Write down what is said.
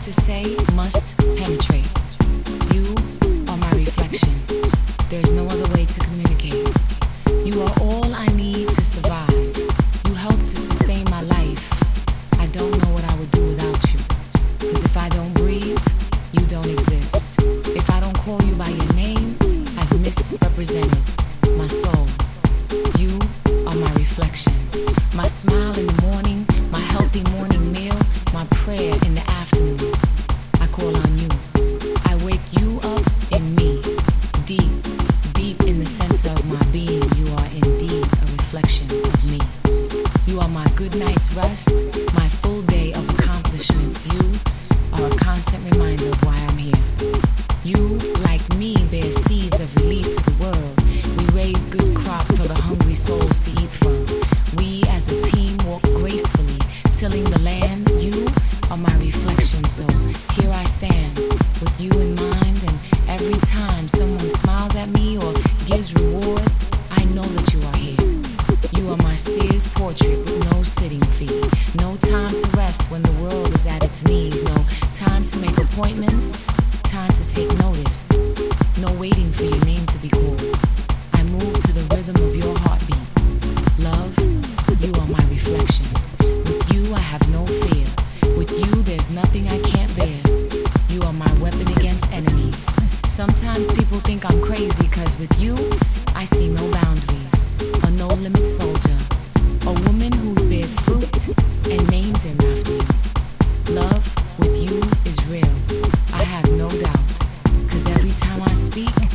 to say must penetrate. You are my reflection. There's no other way to communicate. You are all I need to survive. You help to sustain my life. I don't know what I would do without you. 'Cause if I don't breathe, you don't exist. If I don't call you by your name, I've misrepresented my soul. You are my reflection. My smile in the morning, my healthy morning meal, my prayer in the afternoon. I call on you. I wake you up in me. Deep, deep in the center of my being, you are indeed a reflection of me. You are my good night's rest, my full day of accomplishments. You are a constant reminder of why I'm here. You, like me, bear seeds of relief to the world. We raise good crop for the hungry souls to eat from. We as a team walk gracefully, tilling the land. You are my reflection, so here I stand with you in mind, and every time someone smiles at me or gives reward, I know that you are here. You are my Sears portrait with no sitting fee. No time to rest when the world is at its knees. No time to make appointments, time to take notice. No waiting for your name to be called. I move to the rhythm of your heartbeat. Love, you are my reflection. With you I have no fear. With you there's nothing I can't bear. You are my weapon against enemies. Sometimes people think I'm crazy 'cause with you I see no boundaries. A no-limit soldier. A woman who's bared fruit and named him after you. Love with you is real. I have no doubt. 'Cause every time I speak,